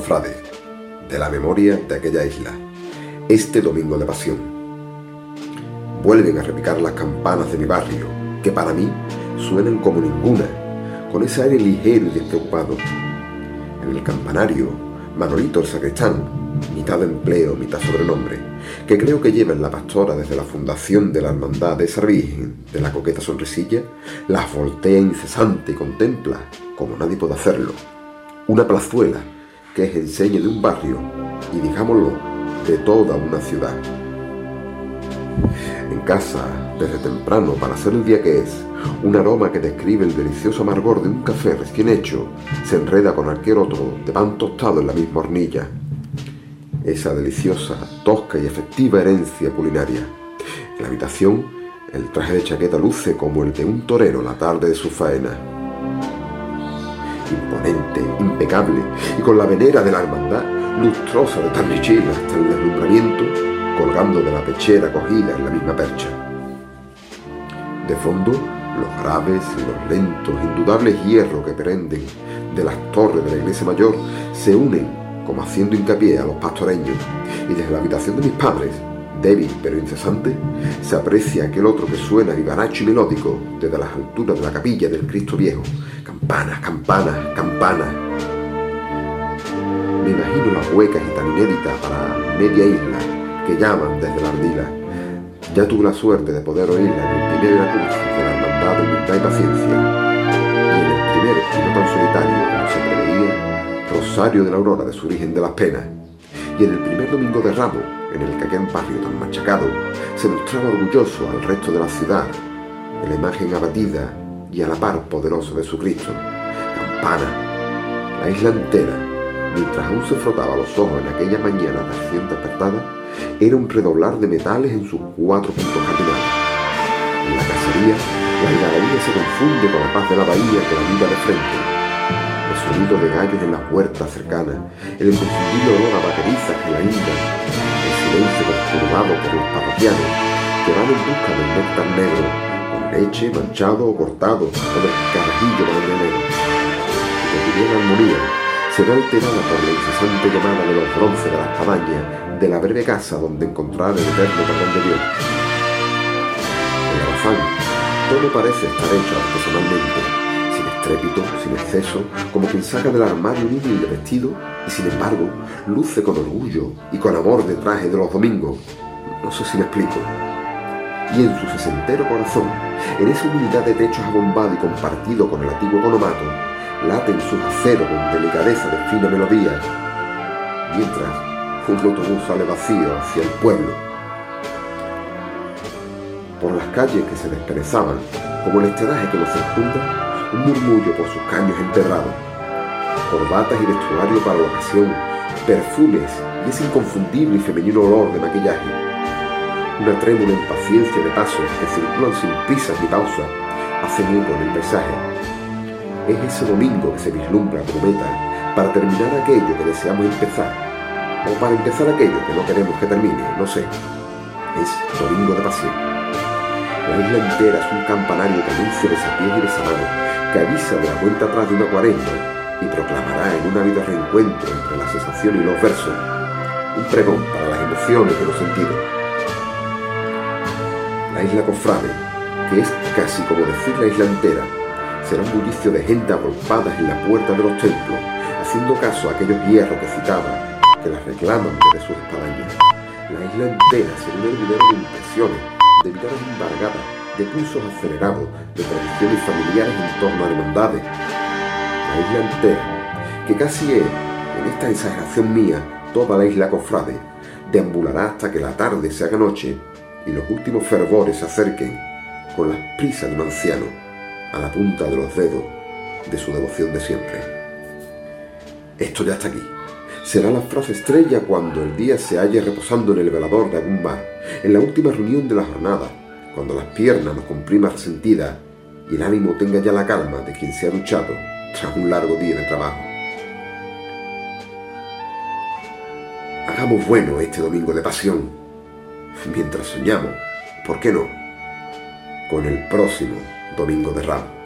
cofrades, de la memoria de aquella isla, este domingo de pasión. Vuelven a repicar las campanas de mi barrio, que para mí suenan como ninguna, con ese aire ligero y despreocupado. En el campanario, Manolito el sacristán, mitad de empleo, mitad sobrenombre, que creo que lleva en la pastora desde la fundación de la hermandad de esa Virgen de la coqueta sonrisilla, las voltea incesante y contempla, como nadie puede hacerlo, una plazuela que es enseña de un barrio y, digámoslo, de toda una ciudad. En casa, desde temprano, para ser el día que es, un aroma que describe el delicioso amargor de un café recién hecho se enreda con cualquier otro de pan tostado en la misma hornilla. Esa deliciosa, tosca y efectiva herencia culinaria. En la habitación, el traje de chaqueta luce como el de un torero la tarde de su faena. Imponente, impecable y con la venera de la hermandad, lustrosa de tarnichil hasta el deslumbramiento, colgando de la pechera cogida en la misma percha. De fondo, los graves y los lentos, indudables hierros que prenden de las torres de la iglesia mayor se unen como haciendo hincapié a los pastoreños, y desde la habitación de mis padres, débil pero incesante, se aprecia aquel otro que suena vivaracho y melódico desde las alturas de la capilla del Cristo Viejo. Campanas, campanas, campanas. Me imagino las huecas y tan inéditas para media isla que llaman desde la ardila. Ya tuve la suerte de poder oírla en el primer acústico de la hermandad de humildad y paciencia, y en el primer y no tan solitario como se preveía Rosario de la Aurora de su Virgen de las Penas, y en el primer domingo de Ramos, en el que aquel barrio tan machacado se mostraba orgulloso al resto de la ciudad, en la imagen abatida y a la par poderosa de su Cristo. Campana, la isla entera, mientras aún se frotaba los ojos en aquella mañana recién despertada, era un redoblar de metales en sus 4 puntos cardinales. En la cacería, la algarabía se confunde con la paz de la bahía que la mira de frente. El sonido de gallos en las huertas cercanas, el inconfundible olor a vaquerizas que la inundan, el silencio perturbado por los parroquianos que van en busca del néctar negro, con leche, manchado o cortado, o del carajillo mañanero. Su cotidiana armonía se ve alterada por la incesante llamada de los bronces de la espadaña de la breve casa donde encontrar el eterno perdón de Dios. En el afán, todo parece estar hecho artesanalmente, sin estrépito, sin exceso, como quien saca del armario un humilde vestido y sin embargo luce con orgullo y con amor de traje de los domingos. No sé si me explico. Y en su sesentero corazón, en esa humildad de techos abombado y compartido con el antiguo economato, laten sus aceros con delicadeza de fina melodía, mientras un autobús sale vacío hacia el pueblo. Por las calles que se desperezaban, como el estedaje que los circunda, un murmullo por sus caños empedrados, corbatas y vestuario para la ocasión, perfumes y ese inconfundible y femenino olor de maquillaje, una trémula impaciencia de pasos que circulan sin prisas ni pausas, hacen eco en el paisaje. Es ese domingo que se vislumbra como meta para terminar aquello que deseamos empezar, o para empezar aquello que no queremos que termine, no sé. Es domingo de pasión. La isla entera es un campanario que anuncia besapiés y besamanos, que avisa de la cuenta atrás de una cuaresma y proclamará en un ávido reencuentro entre la sensación y los versos, un pregón para las emociones de los sentidos. La isla cofrade, que es casi como decir la isla entera, será un bullicio de gente agolpadas en la puerta de los templos, haciendo caso a aquellos hierros que citaba, que las reclaman desde sus espadañas. La isla entera será un hervidero de impresiones, de miradas embargadas, de pulsos acelerados, de tradiciones familiares en torno a hermandades. La isla entera, que casi es, en esta exageración mía, toda la isla cofrade, deambulará hasta que la tarde se haga noche y los últimos fervores se acerquen, con las prisas de un anciano, a la punta de los dedos de su devoción de siempre. Esto ya está aquí. Será la frase estrella cuando el día se halle reposando en el velador de algún bar, en la última reunión de la jornada, cuando las piernas nos compriman resentidas y el ánimo tenga ya la calma de quien se ha duchado tras un largo día de trabajo. Hagamos bueno este domingo de pasión, mientras soñamos, ¿por qué no?, con el próximo domingo de Ramos.